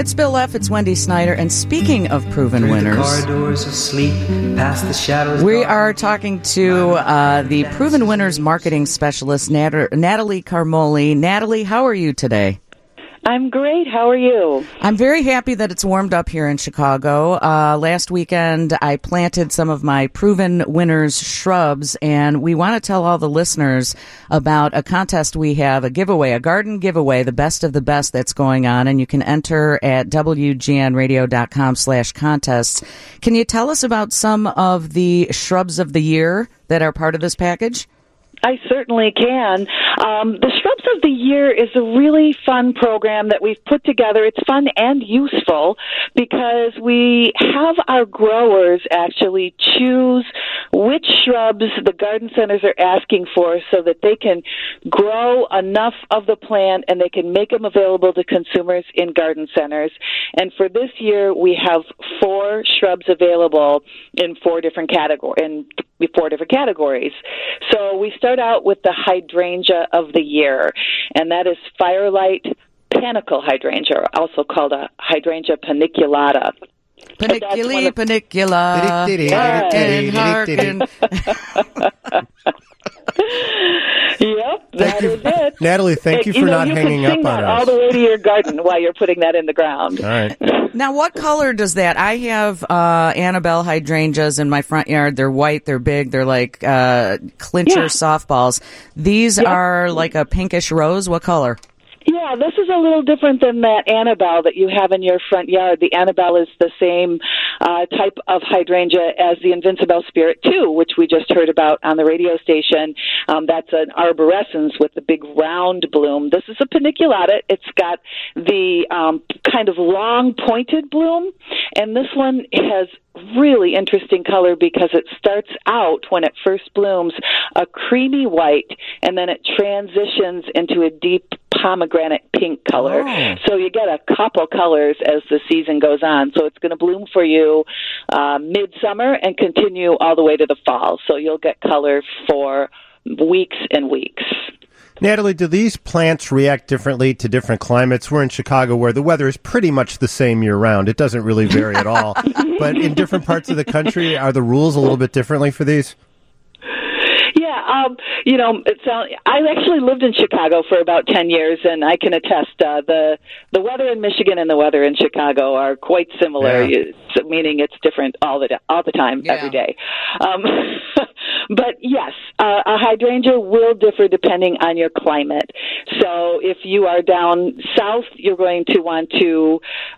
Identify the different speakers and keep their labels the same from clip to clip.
Speaker 1: It's Bill F., it's Wendy Snyder, and speaking of proven winners, we are talking to the Proven Winners marketing specialist, Natalie Carmoli. Natalie, how are you today?
Speaker 2: I'm great. How are you?
Speaker 1: I'm very happy that it's warmed up here in Chicago. Last weekend, I planted some of my Proven Winners shrubs, and we want to tell all the listeners about a contest we have, a giveaway, a garden giveaway, the best of the best that's going on, and you can enter at wgnradio.com/contests. Can you tell us about some of the shrubs of the year that are part of this package?
Speaker 2: I certainly can. The Shrubs of the Year is a really fun program that we've put together. It's fun and useful because we have our growers actually choose which shrubs the garden centers are asking for so that they can grow enough of the plant and they can make them available to consumers in garden centers. And for this year, we have 4 shrubs available in 4 different categories. So we start out with the hydrangea of the year, and that is Firelight Panicle hydrangea, also called a hydrangea paniculata.
Speaker 1: Panicula. Harkin.
Speaker 2: Yep, that is it.
Speaker 3: Natalie, thank you for not hanging up on us. You can sing that
Speaker 2: all the way to your garden while you're putting that in the ground.
Speaker 3: All right.
Speaker 1: Now, what color does that? I have Annabelle hydrangeas in my front yard. They're white. They're big. They're like clincher softballs. These are like a pinkish rose. What color?
Speaker 2: Yeah, this is a little different than that Annabelle that you have in your front yard. The Annabelle is the same type of hydrangea as the Invincible Spirit 2, which we just heard about on the radio station. That's an arborescence with the big round bloom. This is a paniculata. It's got the kind of long pointed bloom, and this one has really interesting color because it starts out, when it first blooms, a creamy white, and then it transitions into a deep pomegranate pink color. Oh. So you get a couple colors as the season goes on. So it's going to bloom for you midsummer and continue all the way to the fall. So you'll get color for weeks and weeks.
Speaker 3: Natalie, do these plants react differently to different climates? We're in Chicago where the weather is pretty much the same year-round. It doesn't really vary at all. But in different parts of the country, are the rules a little bit differently for these?
Speaker 2: I actually lived in Chicago for about 10 years, and I can attest the weather in Michigan and the weather in Chicago are quite similar, meaning it's different all the time, every day. But yes, a hydrangea will differ depending on your climate. So if you are down south, you're going to want to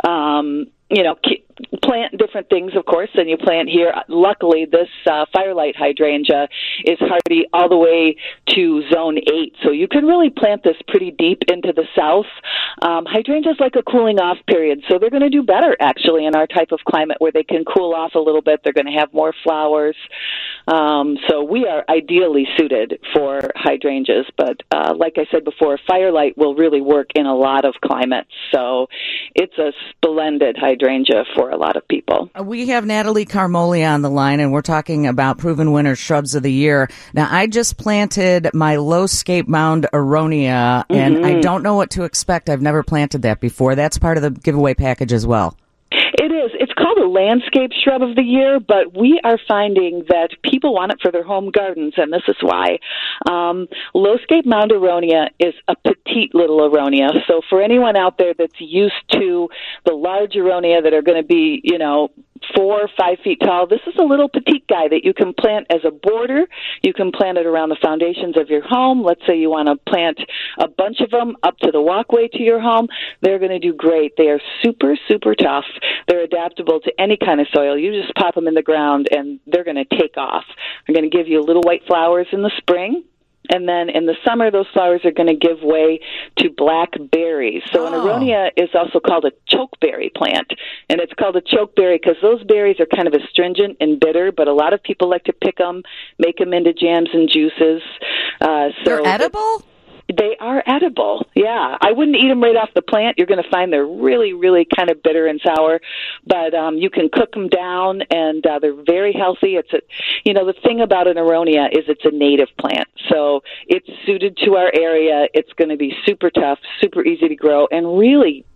Speaker 2: plant different things, of course, than you plant here. Luckily, this Firelight hydrangea is hardy all the way to zone 8, so you can really plant this pretty deep into the south. Hydrangeas like a cooling off period, so they're going to do better, actually, in our type of climate where they can cool off a little bit. They're going to have more flowers. So we are ideally suited for hydrangeas, but like I said before, Firelight will really work in a lot of climates, so it's a splendid hydrangea for a lot of people.
Speaker 1: We have Natalie Carmoli on the line, and we're talking about Proven Winners Shrubs of the Year. Now, I just planted my Low-Scape Mound Aronia, and I don't know what to expect. I've never planted that before. That's part of the giveaway package as well.
Speaker 2: It is. It's called a landscape shrub of the year, but we are finding that people want it for their home gardens, and this is why. Low-Scape Mound Aronia is a petite little aronia. So for anyone out there that's used to the large aronia that are going to be, 4 or 5 feet tall, this is a little petite guy that you can plant as a border. You can plant it around the foundations of your home. Let's say you want to plant a bunch of them up to the walkway to your home. They're going to do great. They are super, super tough. They're adaptable to any kind of soil. You just pop them in the ground, and they're going to take off. They're going to give you little white flowers in the spring. And then in the summer, those flowers are going to give way to black berries. So an aronia is also called a chokeberry plant. And it's called a chokeberry because those berries are kind of astringent and bitter, but a lot of people like to pick them, make them into jams and juices.
Speaker 1: They're edible?
Speaker 2: They are edible, yeah. I wouldn't eat them right off the plant. You're going to find they're really, really kind of bitter and sour, but you can cook them down, and they're very healthy. It's the thing about an aronia is it's a native plant, so it's suited to our area. It's going to be super tough, super easy to grow, and really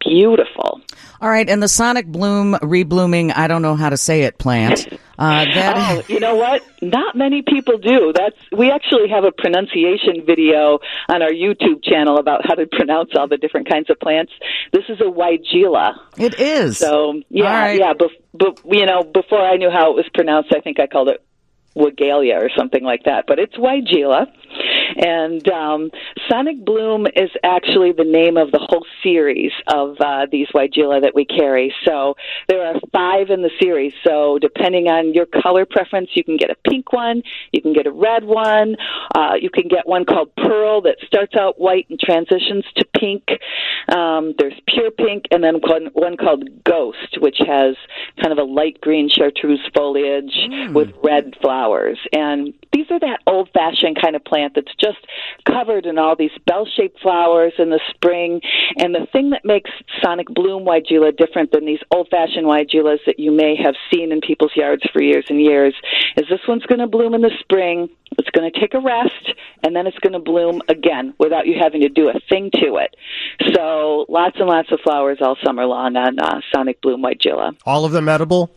Speaker 2: beautiful.
Speaker 1: All right, and the Sonic Bloom reblooming, I don't know how to say it, plant.
Speaker 2: You know what? Not many people do. We actually have a pronunciation video on our YouTube channel about how to pronounce all the different kinds of plants. This is a Weigela.
Speaker 1: It is.
Speaker 2: So, yeah,
Speaker 1: right.
Speaker 2: yeah. Before I knew how it was pronounced, I think I called it Weigela or something like that, but it's Weigela. And Sonic Bloom is actually the name of the whole series of these Weigela that we carry. So there are 5 in the series. So depending on your color preference, you can get a pink one, you can get a red one, you can get one called Pearl that starts out white and transitions to pink. There's pure pink, and then one called Ghost, which has kind of a light green chartreuse foliage with red flowers. And these are that old-fashioned kind of plant that's just covered in all these bell-shaped flowers in the spring. And the thing that makes Sonic Bloom Weigela different than these old-fashioned Weigelas that you may have seen in people's yards for years and years is this one's going to bloom in the spring, it's going to take a rest, and then it's going to bloom again without you having to do a thing to it. So lots and lots of flowers all summer long on Sonic Bloom Weigela.
Speaker 3: All of them edible?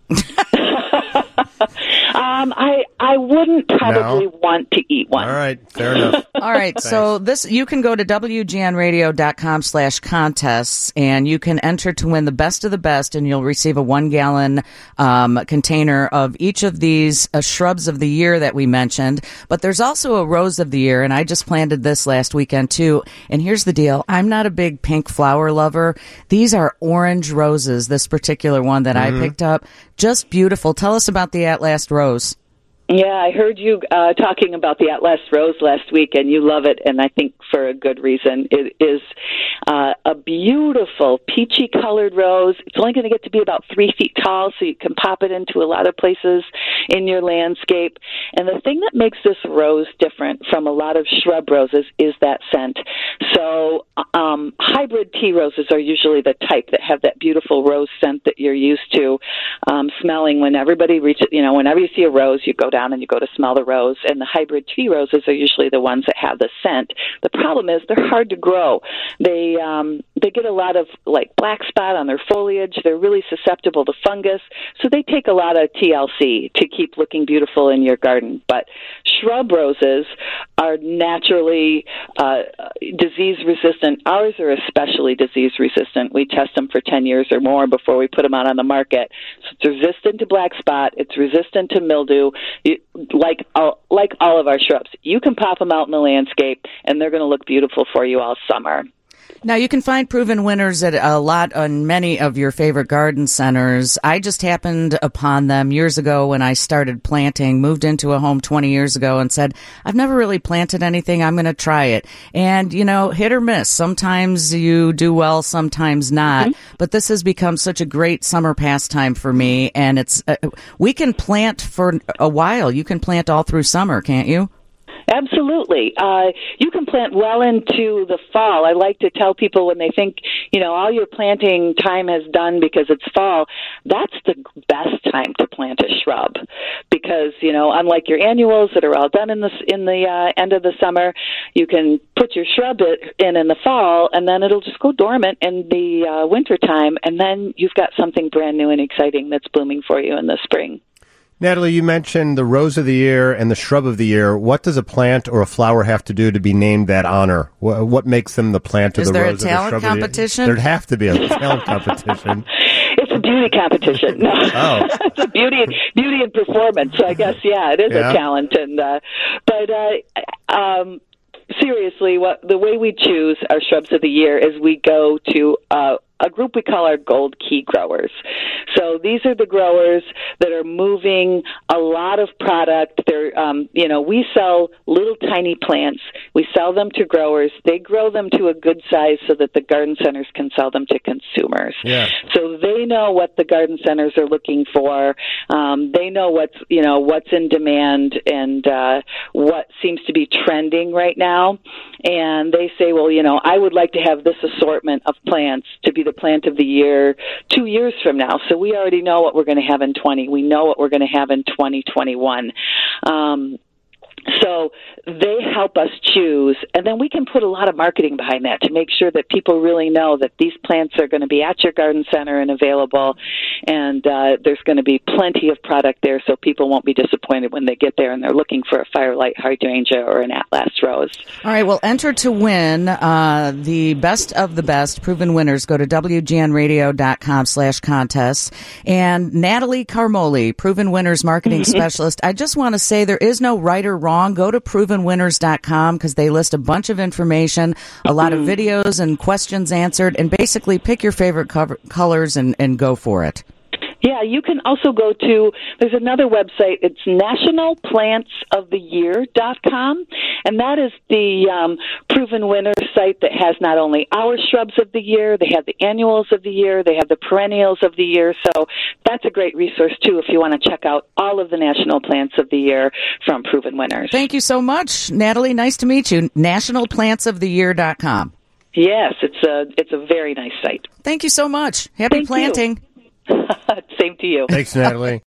Speaker 2: I wouldn't probably want to eat one.
Speaker 3: All right, fair enough.
Speaker 1: All right, so you can go to WGNradio.com/contests, and you can enter to win the best of the best, and you'll receive a 1-gallon container of each of these shrubs of the year that we mentioned. But there's also a rose of the year, and I just planted this last weekend too. And here's the deal. I'm not a big pink flower lover. These are orange roses, this particular one that I picked up. Just beautiful. Tell us about the At Last Rose.
Speaker 2: Yeah, I heard you talking about the At Last Rose last week, and you love it, and I think for a good reason. It is a beautiful peachy-colored rose. It's only going to get to be about 3 feet tall, so you can pop it into a lot of places in your landscape. And the thing that makes this rose different from a lot of shrub roses is that scent. So hybrid tea roses are usually the type that have that beautiful rose scent that you're used to smelling when everybody reaches, whenever you see a rose, you go down and you go to smell the rose, and the hybrid tea roses are usually the ones that have the scent. The problem is they're hard to grow. They get a lot of black spot on their foliage. They're really susceptible to fungus, so they take a lot of TLC to keep looking beautiful in your garden. But shrub roses are naturally disease resistant. Ours are especially disease resistant. We test them for 10 years or more before we put them out on the market. So it's resistant to black spot. It's resistant to mildew. Like all of our shrubs, you can pop them out in the landscape, and they're going to look beautiful for you all summer.
Speaker 1: Now, you can find proven winners at on many of your favorite garden centers. I just happened upon them years ago when I started planting, moved into a home 20 years ago and said, I've never really planted anything. I'm going to try it. And, hit or miss. Sometimes you do well, sometimes not. Mm-hmm. But this has become such a great summer pastime for me. And we can plant for a while. You can plant all through summer, can't you?
Speaker 2: Absolutely. You can plant well into the fall. I like to tell people when they think, all your planting time is done because it's fall, that's the best time to plant a shrub. Because, unlike your annuals that are all done in the end of the summer, you can put your shrub in the fall, and then it'll just go dormant in the winter time, and then you've got something brand new and exciting that's blooming for you in the spring.
Speaker 3: Natalie, you mentioned the rose of the year and the shrub of the year. What does a plant or a flower have to do to be named that honor? What makes them the plant or the rose or the shrub of the year?
Speaker 1: Is there a talent competition?
Speaker 3: There'd have to be a talent competition.
Speaker 2: It's a beauty competition. No.
Speaker 3: Oh.
Speaker 2: It's a beauty and performance. So I guess, it is a talent. And seriously, the way we choose our shrubs of the year is we go to a group we call our Gold Key growers. So these are the growers that are moving a lot of product. They're, we sell little tiny plants. We sell them to growers. They grow them to a good size so that the garden centers can sell them to consumers.
Speaker 3: Yeah.
Speaker 2: So they know what the garden centers are looking for. They know what's in demand and what seems to be trending right now. And they say, well, I would like to have this assortment of plants to be the plant of the year 2 years from now. So we already know what we're going to have in 20. We know what we're going to have in 2021. So they help us choose, and then we can put a lot of marketing behind that to make sure that people really know that these plants are going to be at your garden center and available, and there's going to be plenty of product there, so people won't be disappointed when they get there and they're looking for a Firelight hydrangea or an Atlas rose.
Speaker 1: All right, well, enter to win the best of the best proven winners. Go to WGNradio.com/contests. And Natalie Carmoli, proven winners marketing specialist. I just want to say there is no right or wrong. Go to provenwinners.com because they list a bunch of information, a lot of videos and questions answered, and basically pick your favorite colors and go for it.
Speaker 2: Yeah, you can also go to, there's another website, it's nationalplantsoftheyear.com, and that is the Proven Winners site that has not only our shrubs of the year, they have the annuals of the year, they have the perennials of the year, so that's a great resource, too, if you want to check out all of the national plants of the year from Proven Winners.
Speaker 1: Thank you so much, Natalie. Nice to meet you. nationalplantsoftheyear.com.
Speaker 2: Yes, it's a very nice site.
Speaker 1: Thank you so much. Happy planting.
Speaker 2: Same to you.
Speaker 3: Thanks, Natalie.